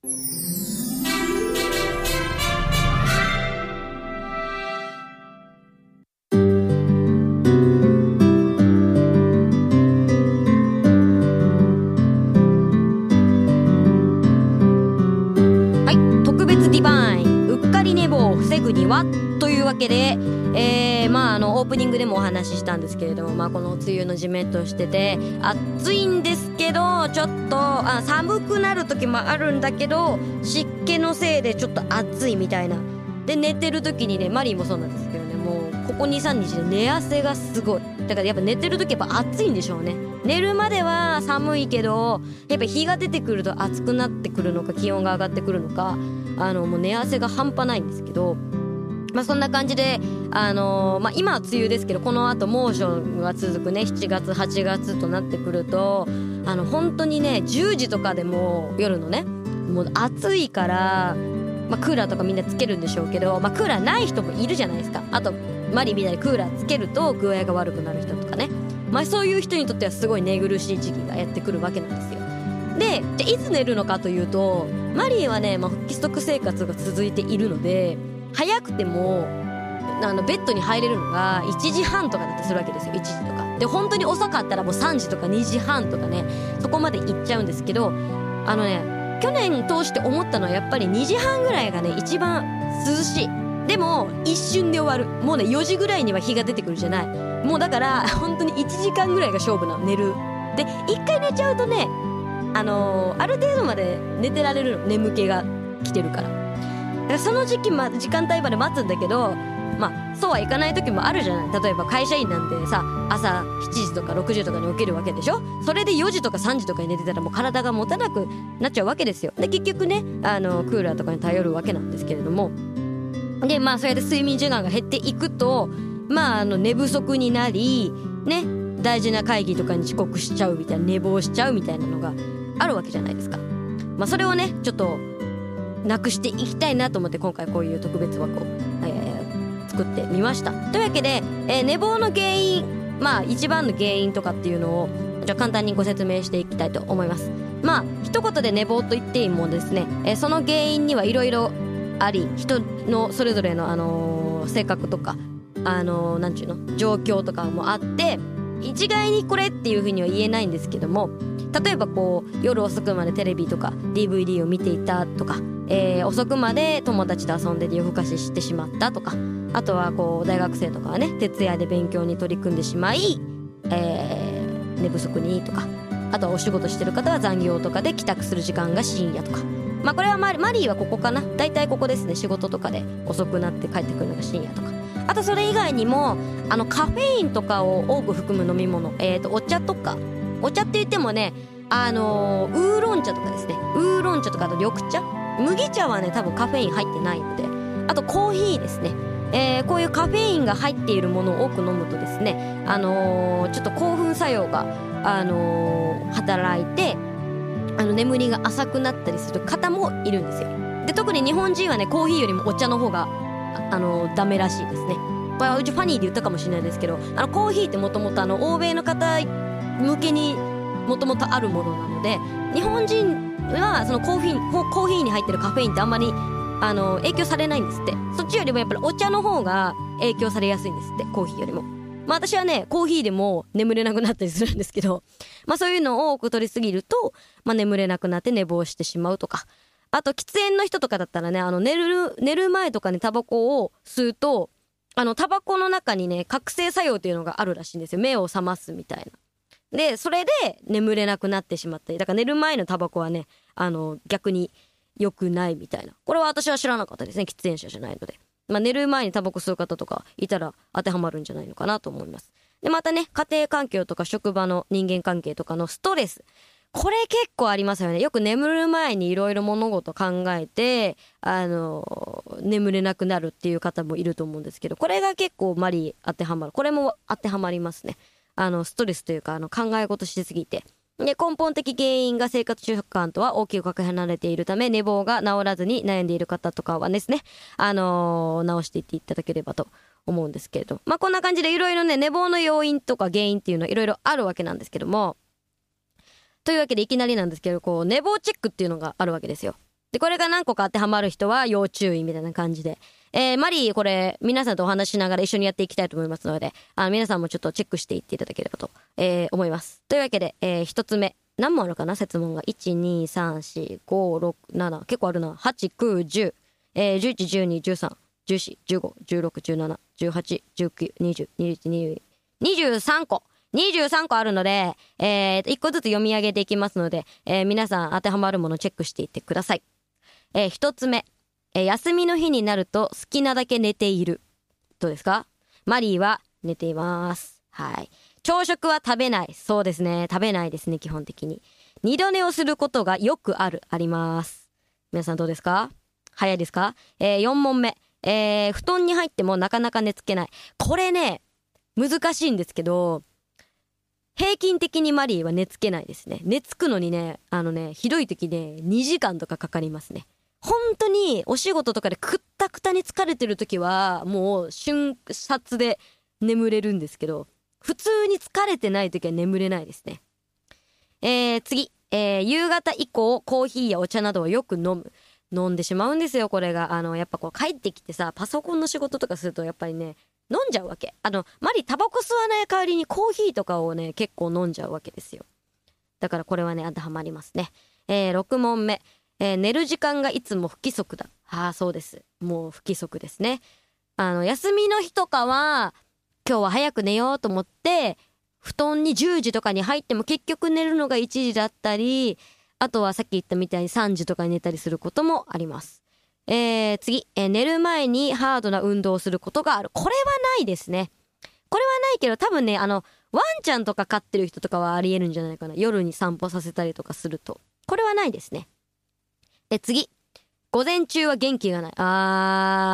特別ディバイン、うっかり寝坊を防ぐにはというわけで、オープニングでもお話ししたんですけれども、この梅雨のジメッとしてて暑いんですけど、ちょっと寒くなる時もあるんだけど、湿気のせいでちょっと暑いみたいな。で寝てる時にね、マリーもそうなんですけどね、もうここ 2,3 日で寝汗がすごい。だからやっぱ寝てる時やっぱ暑いんでしょうね。寝るまでは寒いけど、やっぱ日が出てくると暑くなってくるのか、気温が上がってくるのか、もう寝汗が半端ないんですけど、そんな感じで今は梅雨ですけど、この後猛暑が続くね、7月8月となってくると本当にね、10時とかでも夜のね、もう暑いから、クーラーとかみんなつけるんでしょうけど、クーラーない人もいるじゃないですか。あとマリみたいにクーラーつけると具合が悪くなる人とかね、そういう人にとってはすごい寝苦しい時期がやってくるわけなんですよ。で、じゃあいつ寝るのかというと、マリーはね、不規則生活が続いているので、早くてもベッドに入れるのが1時半とかだってするわけですよ。1時とかで、本当に遅かったらもう3時とか2時半とかね、そこまで行っちゃうんですけど、去年通して思ったのは、やっぱり2時半ぐらいがね一番涼しい。でも一瞬で終わる。もうね、4時ぐらいには日が出てくるじゃない。もうだから本当に1時間ぐらいが勝負なの、寝る。で1回寝ちゃうとね、ある程度まで寝てられるの、眠気が来てるから。だからその時間帯まで待つんだけど、そうはいかない時もあるじゃない。例えば会社員なんでさ、朝7時とか6時とかに起きるわけでしょ。それで4時とか3時とかに寝てたらもう体が持たなくなっちゃうわけですよ。で結局ね、クーラーとかに頼るわけなんですけれども、でそれで睡眠時間が減っていくと、寝不足になりね、大事な会議とかに遅刻しちゃうみたいな、寝坊しちゃうみたいなのがあるわけじゃないですか。それをね、ちょっとなくしていきたいなと思って、今回こういう特別枠を、作ってみました。というわけで、寝坊の原因、一番の原因とかっていうのをじゃあ簡単にご説明していきたいと思います。一言で寝坊と言ってもですね、その原因にはいろいろあり、人のそれぞれの、性格とかなんちゅうの、状況とかもあって、一概にこれっていうふうには言えないんですけども、例えば夜遅くまでテレビとか DVD を見ていたとか、遅くまで友達と遊んで夜更かししてしまったとか、あとは大学生とかはね、徹夜で勉強に取り組んでしまい、寝不足にとか、あとはお仕事してる方は残業とかで帰宅する時間が深夜とか、これはマリーはここかな、大体ここですね。仕事とかで遅くなって帰ってくるのが深夜とか、あとそれ以外にもカフェインとかを多く含む飲み物、お茶とか、お茶って言ってもね、ウーロン茶とかですね。ウーロン茶とか、あと緑茶、麦茶はね多分カフェイン入ってないので、あとコーヒーですね。こういうカフェインが入っているものを多く飲むとですね、ちょっと興奮作用が、働いて眠りが浅くなったりする方もいるんですよ。で特に日本人はね、コーヒーよりもお茶の方がダメらしいですね。これはうちファニーで言ったかもしれないですけど、コーヒーってもともと欧米の方向けにもともとあるものなので、日本人はそのコーヒーに入ってるカフェインってあんまり影響されないんですって。そっちよりもやっぱりお茶の方が影響されやすいんですって、コーヒーよりも。私はね、コーヒーでも眠れなくなったりするんですけど、そういうのを多く取りすぎると、眠れなくなって寝坊してしまうとか、あと喫煙の人とかだったらね、寝る前とかにタバコを吸うと、タバコの中にね、覚醒作用っていうのがあるらしいんですよ。目を覚ますみたいな。でそれで眠れなくなってしまったり、だから寝る前のタバコはね、逆に良くないみたいな。これは私は知らなかったですね、喫煙者じゃないので。寝る前にタバコ吸う方とかいたら当てはまるんじゃないのかなと思います。でまたね、家庭環境とか職場の人間関係とかのストレス、これ結構ありますよね。よく眠る前にいろいろ物事考えて眠れなくなるっていう方もいると思うんですけど、これが結構マリー当てはまる。これも当てはまりますね。ストレスというか考え事しすぎて、で根本的原因が生活習慣とは大きくかけ離れているため、寝坊が治らずに悩んでいる方とかはですね、直していっていただければと思うんですけれど、こんな感じでいろいろね、寝坊の要因とか原因っていうのはいろいろあるわけなんですけども、というわけでいきなりなんですけど、寝坊チェックっていうのがあるわけですよ。 で、これが何個か当てはまる人は要注意みたいな感じで。マリー、これ、皆さんとお話ししながら一緒にやっていきたいと思いますので、皆さんもちょっとチェックしていっていただければと、思います。というわけで、一つ目。何問あるかな設問が。1、2、3、4、5、6、7。結構あるな。8、9、10。11、12、13、14、15、16、17、18、19、20、21、23個。23個あるので、1個ずつ読み上げていきますので、皆さん当てはまるものをチェックしていってください。1つ目。休みの日になると好きなだけ寝ている。どうですか？マリーは寝ています。はい。朝食は食べない。そうですね。食べないですね、基本的に。二度寝をすることがよくあります。皆さんどうですか？早いですか？4問目。布団に入ってもなかなか寝つけない。これね、難しいんですけど、平均的にマリーは寝つけないですね。寝つくのにね、ひどい時ね、2時間とかかかりますね。本当にお仕事とかでくったくたに疲れてる時はもう瞬殺で眠れるんですけど、普通に疲れてない時は眠れないですね。次、夕方以降コーヒーやお茶などをよく飲んでしまうんですよ。これがやっぱこう帰ってきてさ、パソコンの仕事とかするとやっぱりね、飲んじゃうわけ。マリタバコ吸わない代わりにコーヒーとかをね結構飲んじゃうわけですよ。だからこれはね当てはまりますね。6問目。寝る時間がいつも不規則だ。そうです。もう不規則ですね。休みの日とかは今日は早く寝ようと思って布団に10時とかに入っても結局寝るのが1時だったり、あとはさっき言ったみたいに3時とかに寝たりすることもあります。次、寝る前にハードな運動をすることがある。これはないですね。これはないけど多分ね、ワンちゃんとか飼ってる人とかはありえるんじゃないかな。夜に散歩させたりとかすると。これはないですね。次。午前中は元気がない。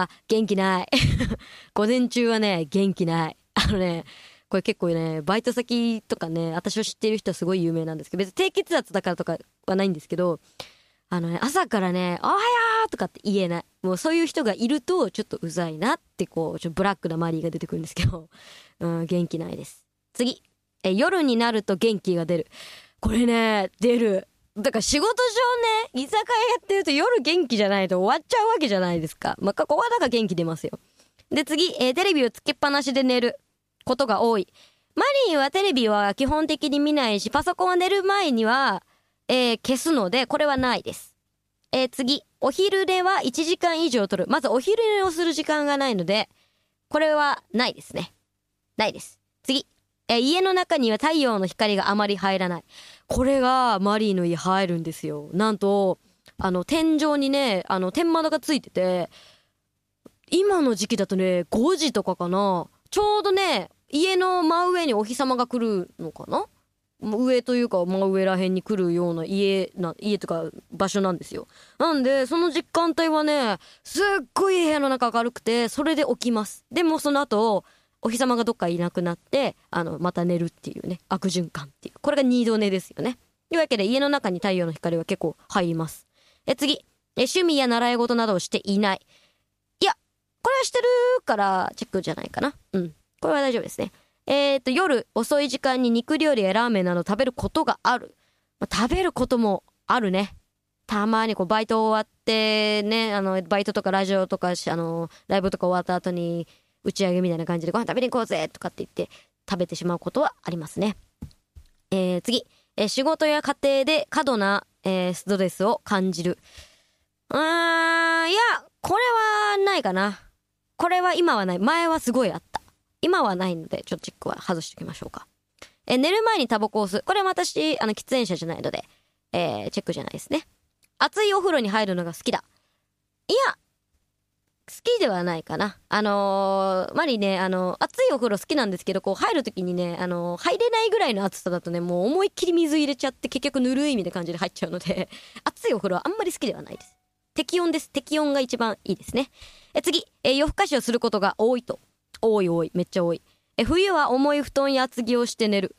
元気ない。午前中はね、元気ない。これ結構ね、バイト先とかね、私を知っている人はすごい有名なんですけど、別に低血圧だからとかはないんですけど、朝からね、おはようとかって言えない。もうそういう人がいると、ちょっとうざいなって、こう、ちょっとブラックなマリーが出てくるんですけど、元気ないです。次。夜になると元気が出る。これね、出る。だから仕事上ね、居酒屋やってると夜元気じゃないと終わっちゃうわけじゃないですか。ここはだから元気出ますよ。で次、テレビをつけっぱなしで寝ることが多い。マリーはテレビは基本的に見ないし、パソコンは寝る前には、消すので、これはないです。次、お昼寝は1時間以上取る。まずお昼寝をする時間がないので、これはないですね。ないです。次、家の中には太陽の光があまり入らない。これがマリーの家入るんですよ。なんと天井にね天窓がついてて、今の時期だとね5時とかかな、ちょうどね家の真上にお日様が来るのかな、上というか真上らへんに来るような家とか場所なんですよ。なんでその時間帯はねすっごい部屋の中明るくて、それで起きます。でもその後お日様がどっかいなくなってまた寝るっていうね、悪循環っていう、これが二度寝ですよね。というわけで家の中に太陽の光は結構入ります。次、趣味や習い事などをしていない。いやこれはしてるからチェックじゃないかな。これは大丈夫ですね。夜遅い時間に肉料理やラーメンなど食べることがある。食べることもあるね。たまにこうバイト終わってね、バイトとかラジオとかライブとか終わった後に打ち上げみたいな感じでご飯食べに行こうぜとかって言って食べてしまうことはありますね。次、仕事や家庭で過度な、ストレスを感じる。いやこれはないかな。これは今はない。前はすごいあった。今はないのでちょっとチェックは外しておきましょうか。寝る前にタバコを吸う。これは私喫煙者じゃないので、チェックじゃないですね。熱いお風呂に入るのが好きだ。いや好きではないかな。マリね、熱いお風呂好きなんですけど、こう入るときにね、入れないぐらいの熱さだとね、もう思いっきり水入れちゃって結局ぬるいみたいな感じで入っちゃうので、熱いお風呂はあんまり好きではないです。適温です。適温が一番いいですね。次、夜更かしをすることが多い。めっちゃ多い。冬は重い布団や厚着をして寝る。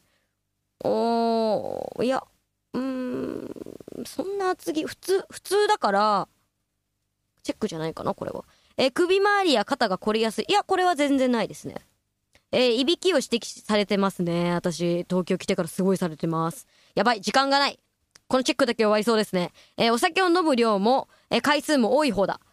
いや、そんな厚着、普通だから、チェックじゃないかな、これは。首周りや肩が凝りやすい。いやこれは全然ないですね。いびきを指摘されてますね。私東京来てからすごいされてます。やばい時間がない。 このチェックだけ終わりそうですね。お酒を飲む量も、回数も多い方だ。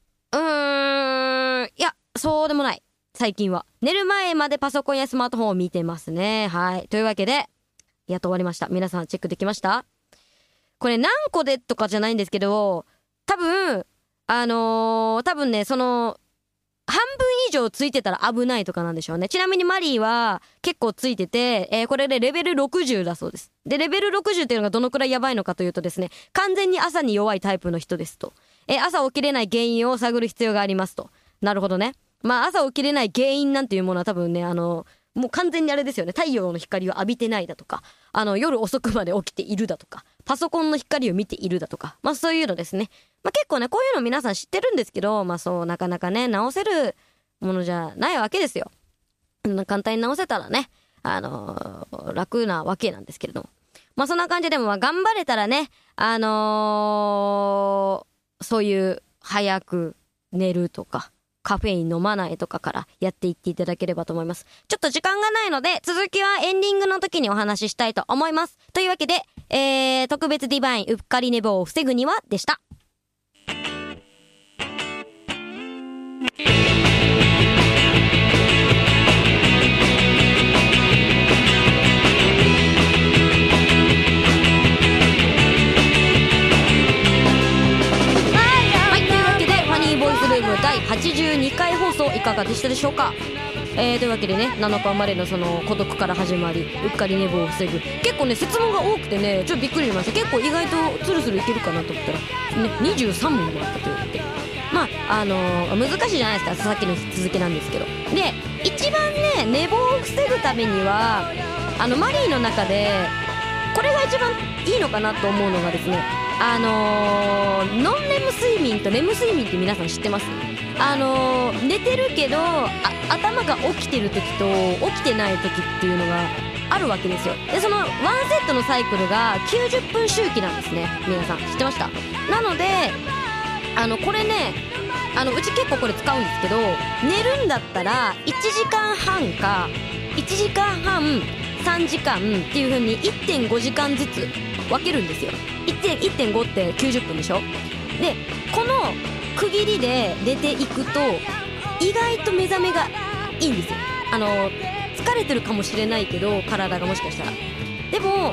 いや、そうでもない。最近は。寝る前までパソコンやスマートフォンを見てますね。はい。というわけで、やっと終わりました。皆さんチェックできました？これ何個でとかじゃないんですけど、多分ね、その、半分以上ついてたら危ないとかなんでしょうね。ちなみにマリーは結構ついてて、これでレベル60だそうです。で、レベル60っていうのがどのくらいやばいのかというとですね、完全に朝に弱いタイプの人ですと。朝起きれない原因を探る必要がありますと。なるほどね。まあ朝起きれない原因なんていうものは多分ね、もう完全にあれですよね。太陽の光を浴びてないだとか、夜遅くまで起きているだとか、パソコンの光を見ているだとか、まあそういうのですね。まあ結構ね、こういうの皆さん知ってるんですけど、まあそう、なかなかね、直せるものじゃないわけですよ。簡単に直せたらね、楽なわけなんですけれども。まあそんな感じでも、まあ頑張れたらね、そういう早く寝るとか、カフェイン飲まないとかからやっていっていただければと思います。ちょっと時間がないので、続きはエンディングの時にお話ししたいと思います。というわけで、特別ディバインうっかり寝坊を防ぐにはでした。第82回放送いかがでしたでしょうか。というわけでね、7日生まれのその孤独から始まりうっかり寝坊を防ぐ、結構ね質問が多くてね、ちょっとびっくりしました。結構意外とスルスルいけるかなと思ったらね、23問もらったというわけで、まあ難しいじゃないですか、さっきの続きなんですけど。で、一番ね寝坊を防ぐためにはマリーの中でこれが一番いいのかなと思うのがですね、ノンレム睡眠とレム睡眠って皆さん知ってます？寝てるけど頭が起きてる時と起きてない時っていうのがあるわけですよ。で、そのワンセットのサイクルが90分周期なんですね。皆さん知ってました？なのでこれね、うち結構これ使うんですけど、寝るんだったら1時間半か1時間半3時間っていう風に 1.5 時間ずつ分けるんですよ。1.5 って90分でしょ。で、この区切りで寝ていくと意外と目覚めがいいんですよ。疲れてるかもしれないけど、体がもしかしたら。でも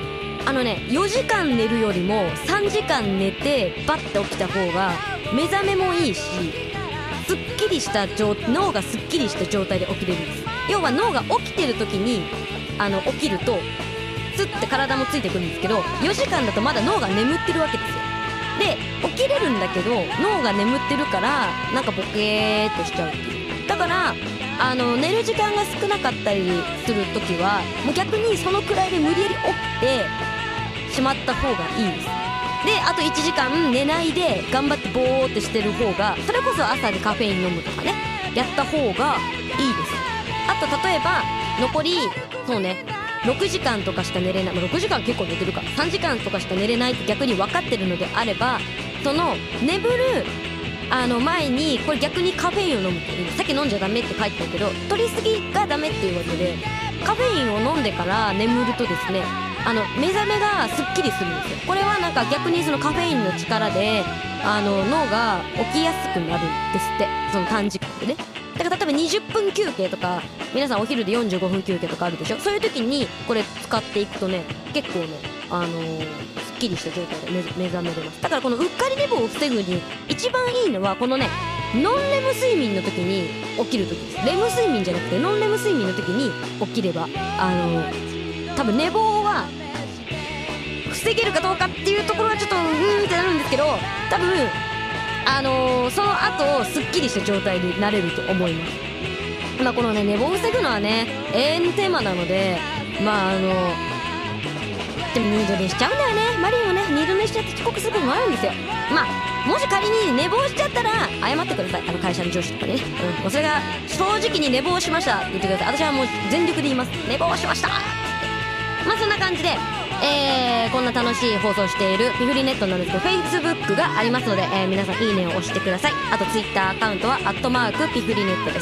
4時間寝るよりも3時間寝てバッて起きた方が目覚めもいいし、すっきりした脳がすっきりした状態で起きれるんです。要は脳が起きてる時に起きるとスッて体もついてくるんですけど、4時間だとまだ脳が眠ってるわけですよ。で、起きれるんだけど脳が眠ってるからなんかボケーっとしちゃうっていう。だから寝る時間が少なかったりするときはもう逆にそのくらいで無理やり起きてしまった方がいいです。で、あと1時間寝ないで頑張ってボーってしてる方が、それこそ朝にカフェイン飲むとかね、やった方がいいです。あと例えば残りそうね6時間とかしか寝れない、6時間結構寝てるか、3時間とかしか寝れないって逆に分かってるのであれば、その眠る前にこれ逆にカフェインを飲むといい。さっき飲んじゃダメって書いてたけど、取りすぎがダメっていうわけで、カフェインを飲んでから眠るとですね、目覚めがすっきりするんですよ。これはなんか逆にそのカフェインの力で脳が起きやすくなるんですって、その短時間でね。だから例えば20分休憩とか、皆さんお昼で45分休憩とかあるでしょ。そういう時にこれ使っていくとね、結構ねすっきりした状態で目覚めれます。だからこのうっかり寝坊を防ぐに一番いいのはこのね、ノンレム睡眠の時に起きる時です。レム睡眠じゃなくてノンレム睡眠の時に起きれば多分寝坊は防げるかどうかっていうところはちょっとってなるんですけど、多分その後すっきりした状態になれると思います。まあこのね、寝坊を防ぐのはね永遠のテーマなので、まあでも二度寝しちゃうんだよね。マリンもね二度寝しちゃって遅刻することもあるんですよ。まあもし仮に寝坊しちゃったら謝ってください。会社の上司とかにね、もうそれが正直に寝坊しましたって言ってください。私はもう全力で言います。寝坊しましたって。まあそんな感じでこんな楽しい放送しているピフリネットなんですけど、 Facebook がありますので、皆さんいいねを押してください。あと Twitter アカウントは@ピフリネットです。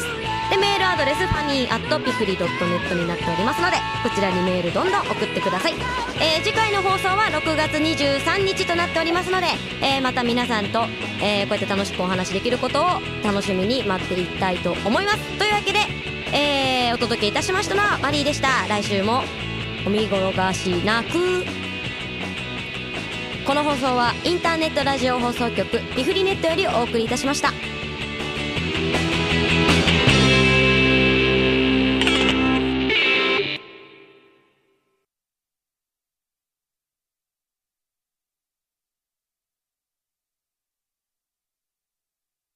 でメールアドレスfunny@pifri.net になっておりますので、こちらにメールどんどん送ってください。次回の放送は6月23日となっておりますので、また皆さんと、こうやって楽しくお話しできることを楽しみに待っていきたいと思います。というわけで、お届けいたしましたのはマリーでした。来週もお見逃しなく。この放送はインターネットラジオ放送局ピフリネットよりお送りいたしました。